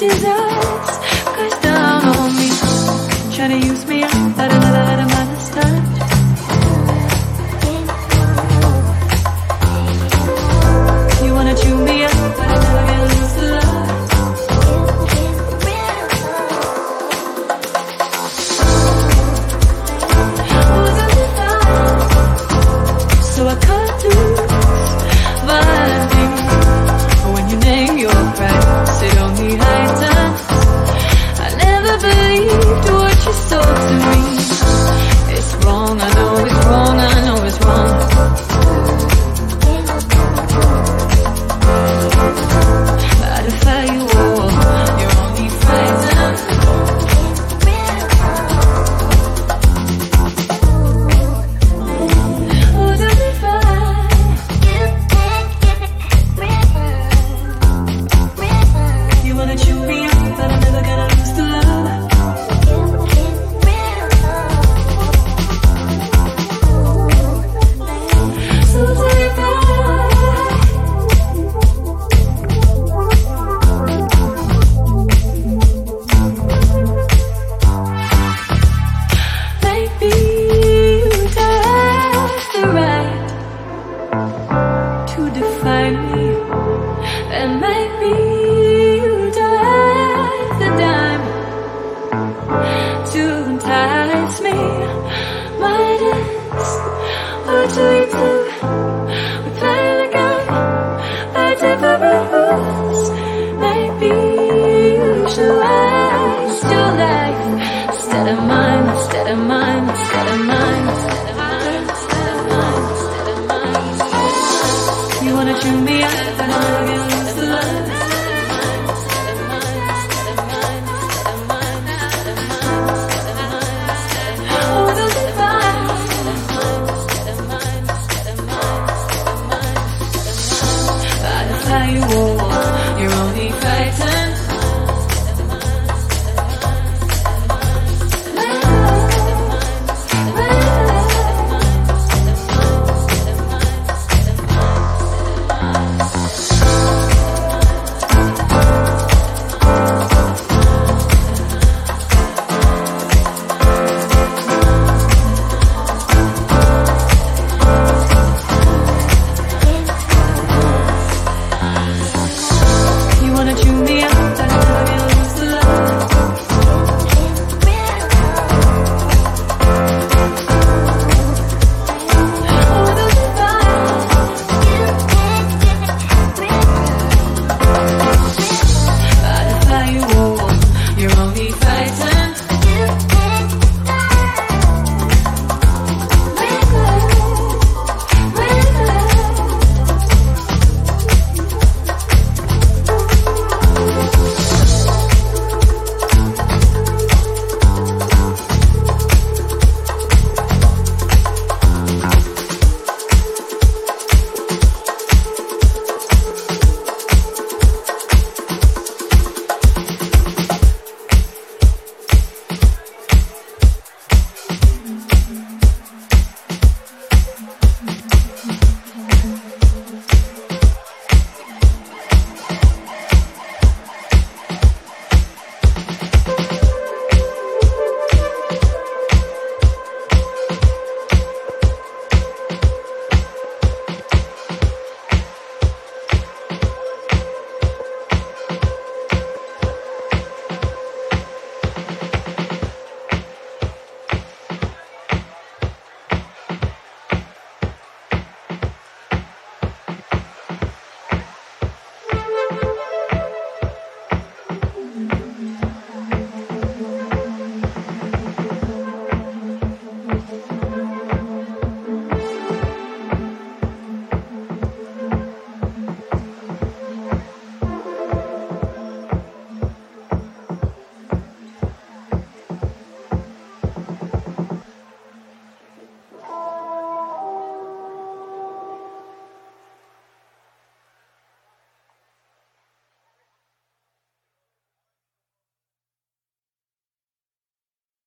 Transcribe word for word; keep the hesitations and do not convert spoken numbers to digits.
desires crash down on me, trying to use me up, but I never had a mindless touch. You wanna chew me up, but I never get loose to love. So I cut through violently. When you name your price, it only high times. I never believed what you sold to me. It's wrong, I know it's wrong, I know it's wrong. But if I you all, you're only frightened. To define me, and maybe you dive the dime to entice me. Might as what do we do? We play the game by different rules. Maybe you should waste your life instead of mine, instead of mine, instead of mine, instead of mine, instead of mine, instead of mine. You wanna chew me up, but I wanna get loose to love. Oh, those are fine. I'll tell you all.